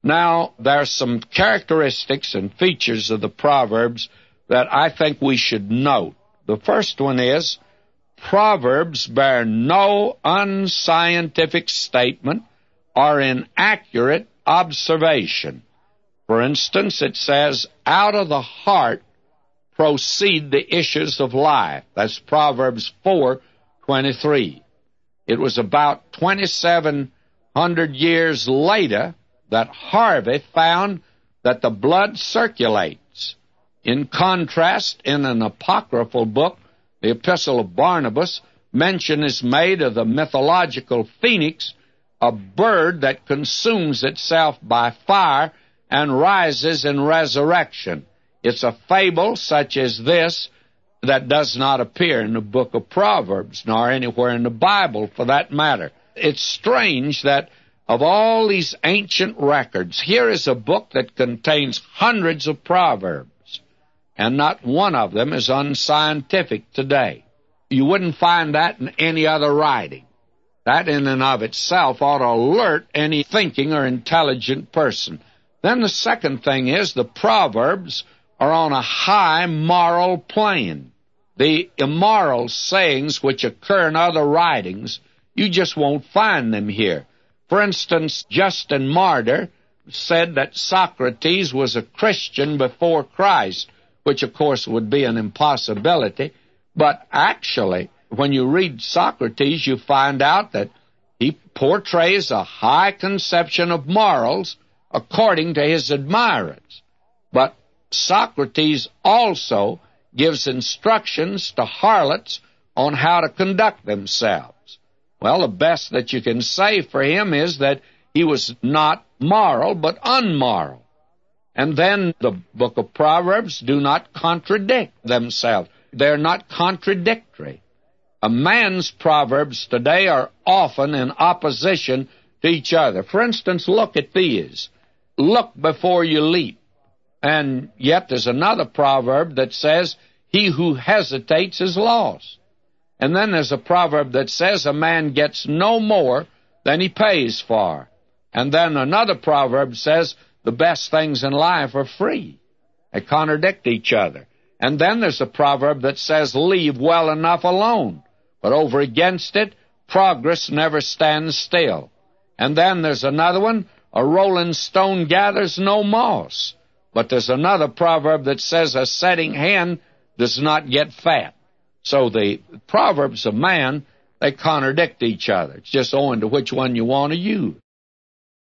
Now, there are some characteristics and features of the Proverbs that I think we should note. The first one is, Proverbs bear no unscientific statement or inaccurate observation. For instance, it says, out of the heart proceed the issues of life. That's Proverbs 4:23. It was about 2,700 years later that Harvey found that the blood circulates. In contrast, in an apocryphal book, the Epistle of Barnabas, mention is made of the mythological phoenix, a bird that consumes itself by fire and rises in resurrection. It's a fable such as this that does not appear in the book of Proverbs, nor anywhere in the Bible for that matter. It's strange that of all these ancient records, here is a book that contains hundreds of proverbs, and not one of them is unscientific today. You wouldn't find that in any other writing. That in and of itself ought to alert any thinking or intelligent person. Then the second thing is the Proverbs are on a high moral plane. The immoral sayings which occur in other writings, you just won't find them here. For instance, Justin Martyr said that Socrates was a Christian before Christ, which of course would be an impossibility. But actually, when you read Socrates, you find out that he portrays a high conception of morals according to his admirers. But Socrates also gives instructions to harlots on how to conduct themselves. Well, the best that you can say for him is that he was not moral, but unmoral. And then the book of Proverbs do not contradict themselves. They're not contradictory. A man's proverbs today are often in opposition to each other. For instance, look at these. Look before you leap. And yet there's another proverb that says, he who hesitates is lost. And then there's a proverb that says a man gets no more than he pays for. And then another proverb says the best things in life are free. They contradict each other. And then there's a proverb that says leave well enough alone. But over against it, progress never stands still. And then there's another one, a rolling stone gathers no moss. But there's another proverb that says a setting hen does not get fat. So the proverbs of man, they contradict each other. It's just owing to which one you want to use.